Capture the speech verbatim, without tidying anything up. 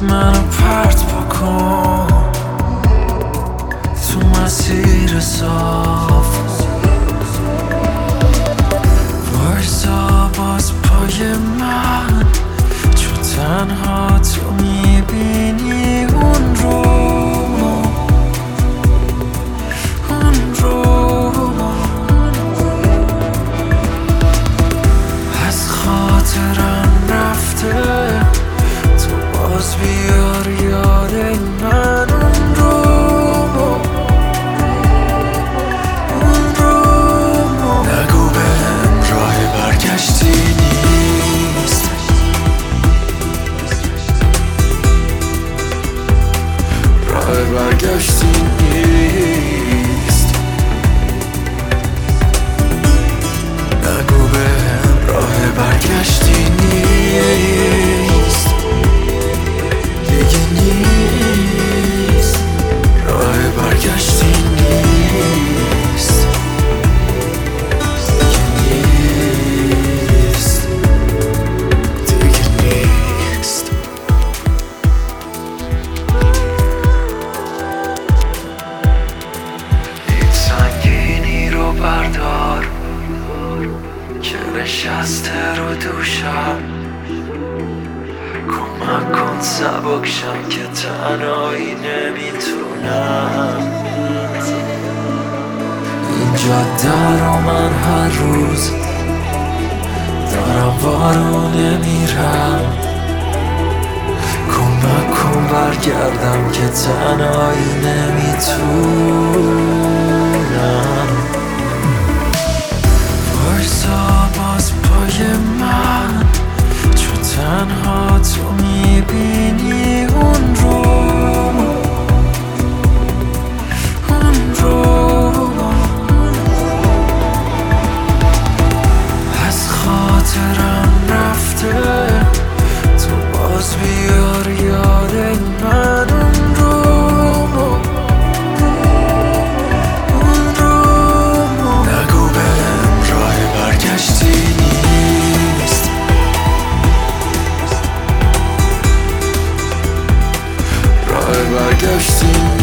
منو پرت بکن تو مسیر صاف، وایسا باز پای من، چون تنها تو میبینی اون رو اون رو از خاطرم رفته، تو باز بیار یاد من اون رو اون رو نگو بهم راه برگشتی نیست، راه برگشتی نیست، نگو بهم راه برگشتی نیست، دیگه نیست راه برگشتی نیست، دیگه نیست، دیگه نیست. این سنگینی رو بردار که نشسته رو دوشم، کمک کن سبک شم که تنهایی نمیتونم. این جاده رو من هر روز دارم وارو نمیرم، کمک کن برگردم که تنهایی نمیتونم. وایسا باز پای من، چون تنها تو میبینی اون رو اون رو از خاطرم رفته، تو باز بیار یاد من اون رو اون رو نگو بهم راه برگشتی نیست، راه برگشتی